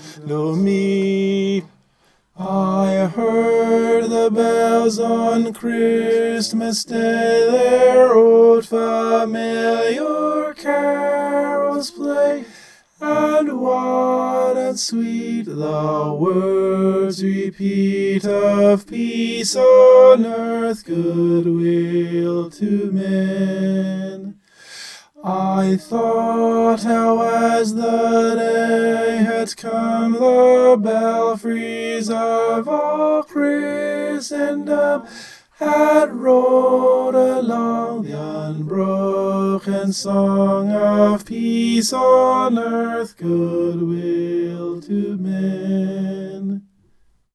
to me. I heard the bells on Christmas Day their old familiar carols play, and what and sweet the words repeat of peace on earth, goodwill to men. I thought how as the day had come, the belfries of all Christendom had rolled along the unbroken song of peace on earth, goodwill to men.